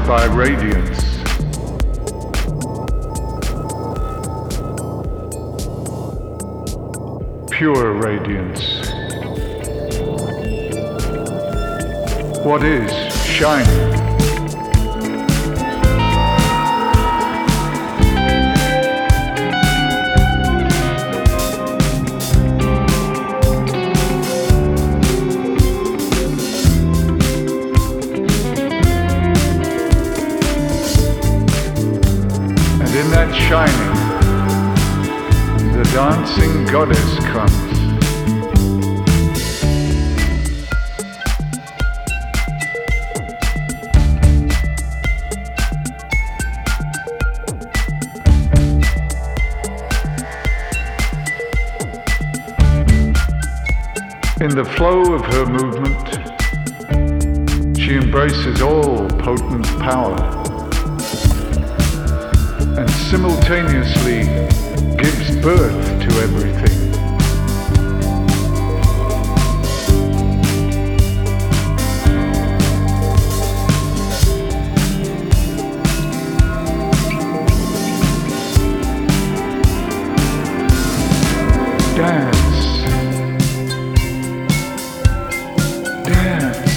by radiance. Pure radiance. What is shining? In that shining, the dancing goddess comes. In the flow of her movement, she embraces all potent power and simultaneously gives birth to everything. Dance. Dance.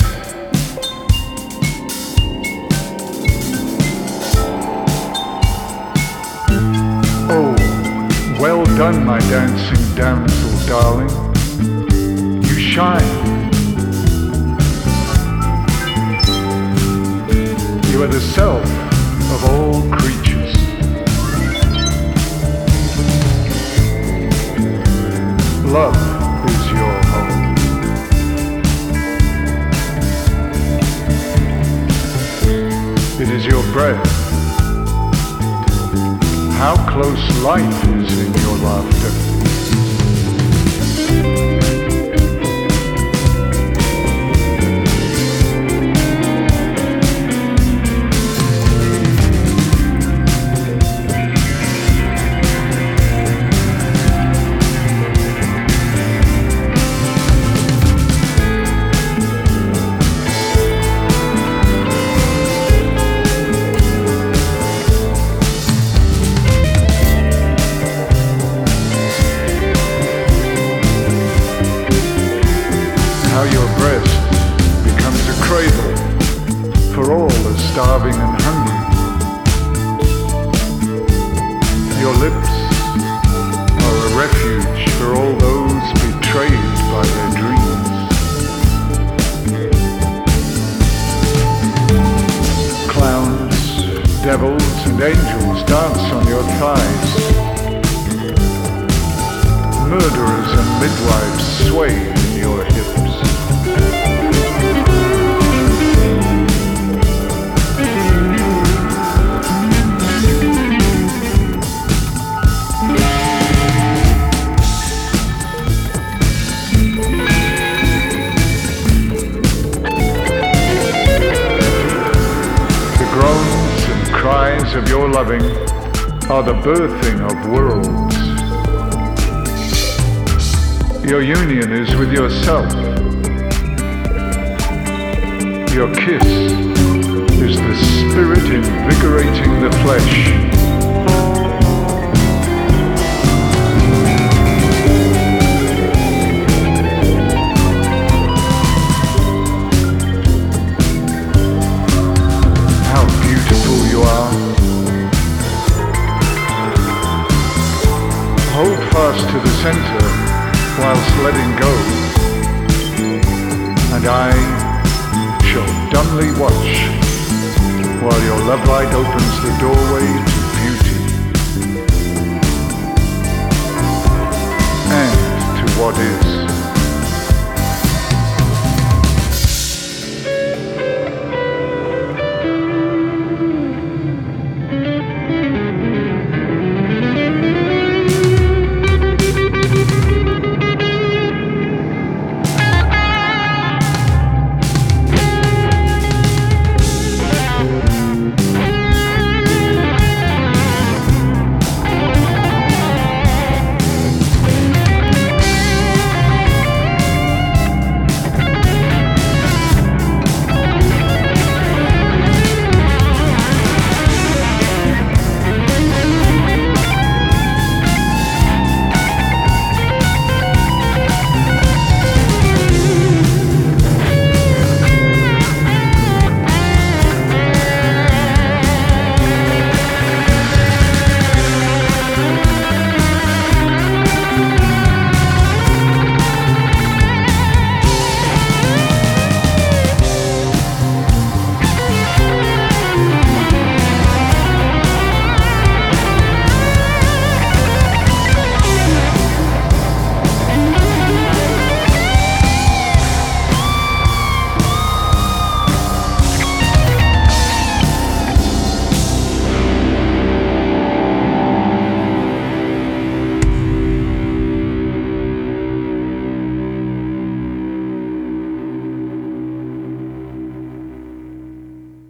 Well done, my dancing damsel, darling. You shine. You are the self of all creatures. Love is your home. It is your breath. How close life is in your laughter. How your breast becomes a cradle for all the starving and hungry. Your lips are a refuge for all those betrayed by their dreams. Clowns, devils, and angels dance on your thighs. Murderers and midwives sway in your hips. The groans and cries of your loving are the birthing of worlds. Your union is with yourself. Your kiss is the spirit invigorating the flesh. How beautiful you are. Hold fast to the center whilst letting go, and I shall dumbly watch while your love light opens the doorway